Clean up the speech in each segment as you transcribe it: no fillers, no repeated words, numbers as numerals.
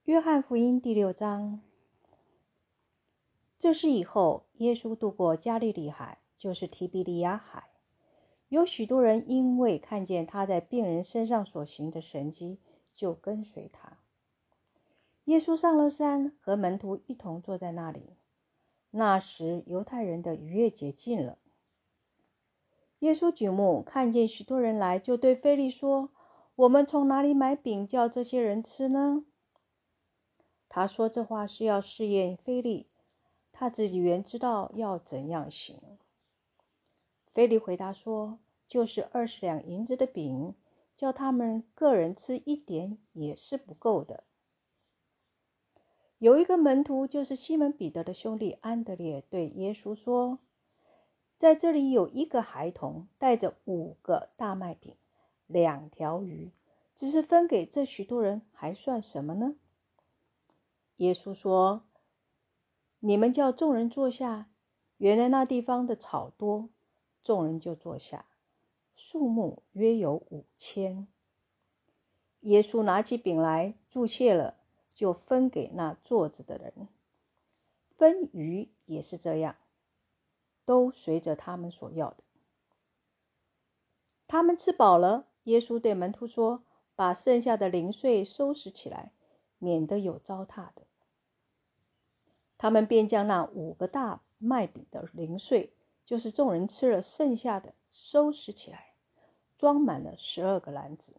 约翰福音第6章。这事以后，耶稣渡过加利利海，就是提比利亚海。有许多人因为看见他在病人身上所行的神迹，就跟随他。耶稣上了山，和门徒一同坐在那里。那时犹太人的逾越节近了。耶稣举目看见许多人来，就对腓力说：我们从哪里买饼叫这些人吃呢？他说这话是要试验腓力，他自己原知道要怎样行。腓力回答说：就是20两银子的饼，叫他们个人吃一点也是不够的。有一个门徒，就是西门彼得的兄弟安德烈，对耶稣说：在这里有一个孩童带着5个大麦饼2条鱼，只是分给这许多人，还算什么呢？耶稣说：你们叫众人坐下。原来那地方的草多，众人就坐下，数目约有5000。耶稣拿起饼来，祝谢了，就分给那坐着的人。分鱼也是这样，都随着他们所要的。他们吃饱了，耶稣对门徒说：把剩下的零碎收拾起来，免得有糟蹋的。他们便将那5个大麦饼的零碎，就是众人吃了剩下的，收拾起来，装满了12个篮子。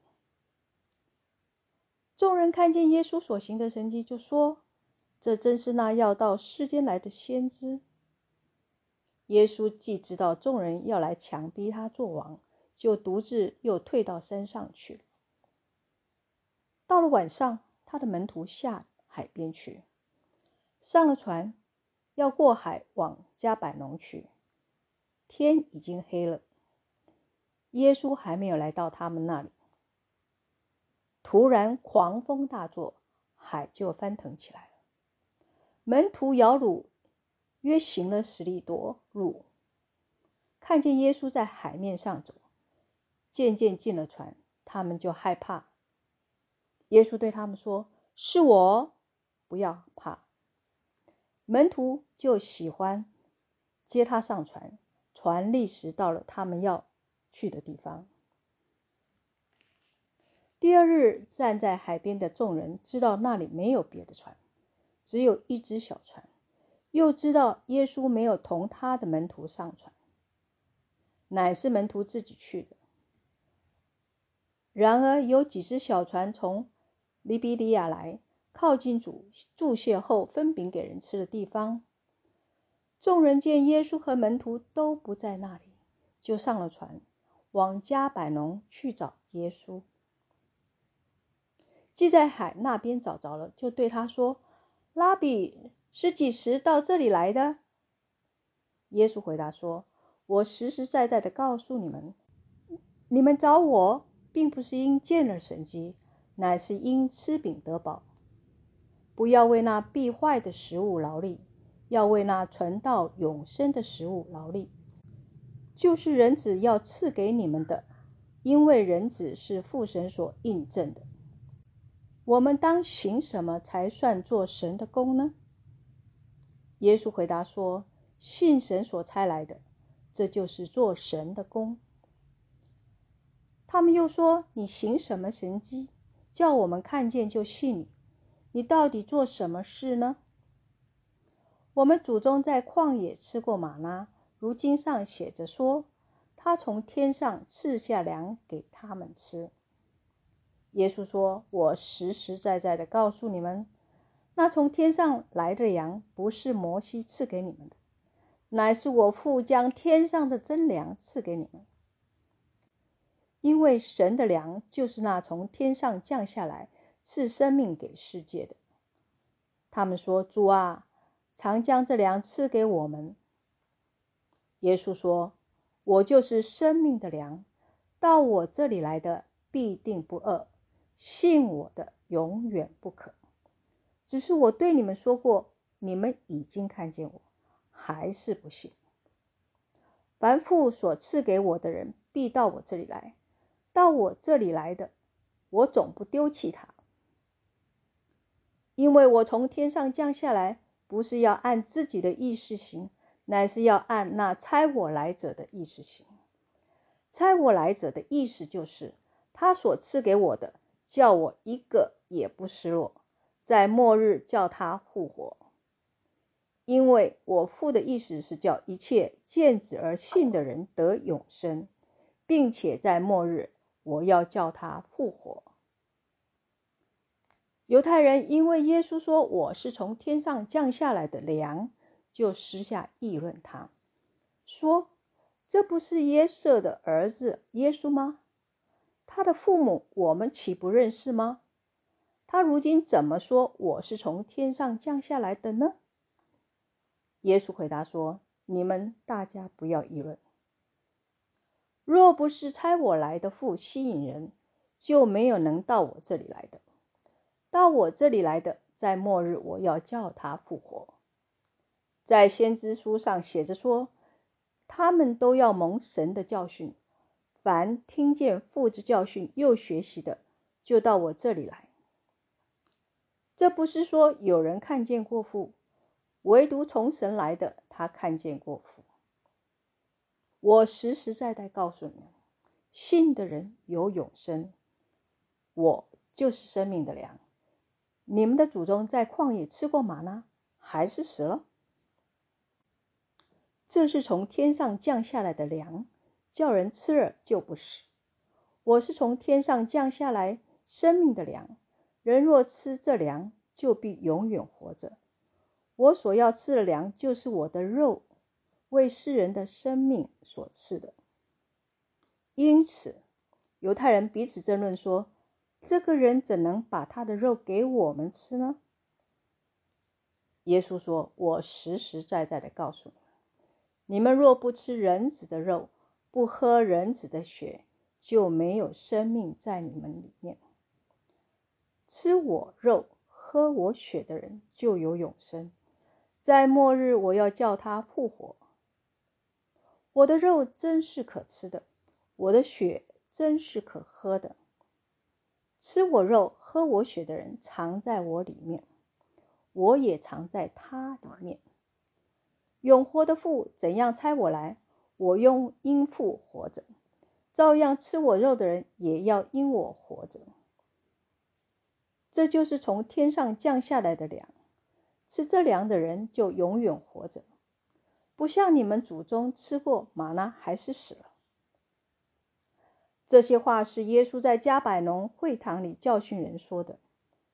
众人看见耶稣所行的神迹，就说：这真是那要到世间来的先知。耶稣既知道众人要来强逼他做王，就独自又退到山上去了。到了晚上，他的门徒下海边去，上了船，要过海往迦百农去。天已经黑了，耶稣还没有来到他们那里。突然狂风大作，海就翻腾起来了。门徒摇橹，约行了10里多路，看见耶稣在海面上走，渐渐进了船，他们就害怕。耶稣对他们说：是我，不要怕。门徒就喜欢接他上船，船立时到了他们要去的地方。第2日，站在海边的众人知道那里没有别的船，只有一只小船，又知道耶稣没有同他的门徒上船，乃是门徒自己去的。然而有几只小船从利比里亚来，靠近祝谢后分饼给人吃的地方。众人见耶稣和门徒都不在那里，就上了船，往迦百农去找耶稣。既在海那边找着了，就对他说：拉比，是几时到这里来的？耶稣回答说：我实实在在的告诉你们，你们找我，并不是因见了神迹，乃是因吃饼得饱。不要为那必坏的食物劳力，要为那存到永生的食物劳力，就是人子要赐给你们的，因为人子是父神所印证的。我们当行什么才算做神的工呢？耶稣回答说：信神所差来的，这就是做神的工。他们又说：你行什么神迹，叫我们看见就信你？你到底做什么事呢？我们祖宗在旷野吃过玛纳，如经上写着说，他从天上赐下粮给他们吃。耶稣说：我实实在在的告诉你们，那从天上来的粮不是摩西赐给你们的，乃是我父将天上的真粮赐给你们。因为神的粮就是那从天上降下来赐生命给世界的。他们说：主啊，常将这粮赐给我们。耶稣说：我就是生命的粮，到我这里来的必定不饿，信我的永远不渴。只是我对你们说过，你们已经看见我，还是不信。凡父所赐给我的人必到我这里来，到我这里来的，我总不丢弃他。 因为我从天上降下来，不是要按自己的意思行，乃是要按那差我来者的意思行。差我来者的意思就是，他所赐给我的，叫我一个也不失落，在末日叫他复活。因为我父的意思是叫一切见子而信的人得永生，并且在末日我要叫他复活。犹太人因为耶稣说我是从天上降下来的粮，就私下议论他，说这不是约瑟的儿子耶稣吗？他的父母我们岂不认识吗？他如今怎么说我是从天上降下来的呢？耶稣回答说，你们大家不要议论。若不是差我来的父吸引人，就没有能到我这里来的。到我这里来的，在末日我要叫他复活。在先知书上写着说，他们都要蒙神的教训，凡听见父之教训又学习的，就到我这里来。这不是说有人看见过父，唯独从神来的，他看见过父。我实实在在告诉你们，信的人有永生，我就是生命的粮。你们的祖宗在旷野吃过玛纳，还是死了？这是从天上降下来的粮，叫人吃了就不死。我是从天上降下来生命的粮，人若吃这粮，就必永远活着。我所要吃的粮，就是我的肉，为世人的生命所赐的。因此，犹太人彼此争论说，这个人怎能把他的肉给我们吃呢？耶稣说，我实实在在的告诉你们，你们若不吃人子的肉，不喝人子的血，就没有生命在你们里面。吃我肉喝我血的人就有永生，在末日我要叫他复活。我的肉真是可吃的，我的血真是可喝的。吃我肉喝我血的人藏在我里面，我也藏在他里面。永活的父怎样差我来，我因父活着，照样吃我肉的人也要因我活着。这就是从天上降下来的粮，吃这粮的人就永远活着，不像你们祖宗吃过玛纳还是死了。这些话是耶稣在加百农会堂里教训人说的。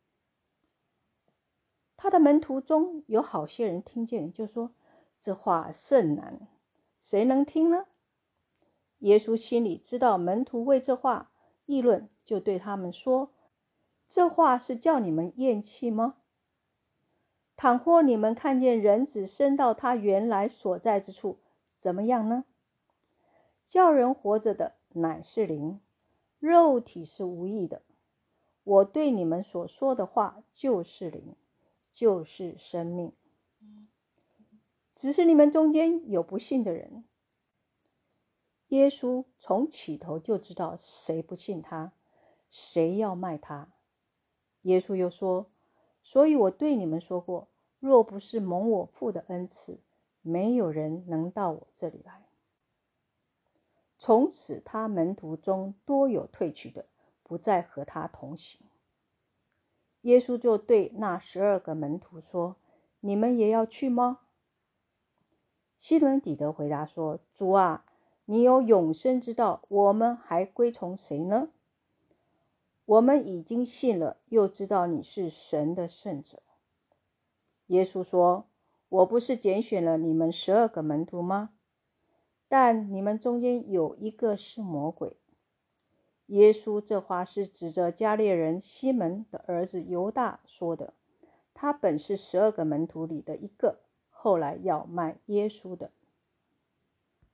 他的门徒中有好些人听见，就说，这话甚难，谁能听呢？耶稣心里知道门徒为这话议论，就对他们说，这话是叫你们厌弃吗？倘或你们看见人子升到他原来所在之处，怎么样呢？叫人活着的乃是灵，肉体是无益的。我对你们所说的话就是灵，就是生命。只是你们中间有不信的人。耶稣从起头就知道谁不信他，谁要卖他。耶稣又说，所以我对你们说过，若不是蒙我父的恩赐，没有人能到我这里来。从此他门徒中多有退去的，不再和他同行。耶稣就对那12个门徒说，你们也要去吗？西门彼得回答说，主啊，你有永生之道，我们还归从谁呢？我们已经信了，又知道你是神的圣者。耶稣说，我不是拣选了你们12个门徒吗？但你们中间有一个是魔鬼。耶稣这话是指着加略人西门的儿子犹大说的，他本是12个门徒里的一个，后来要卖耶稣的。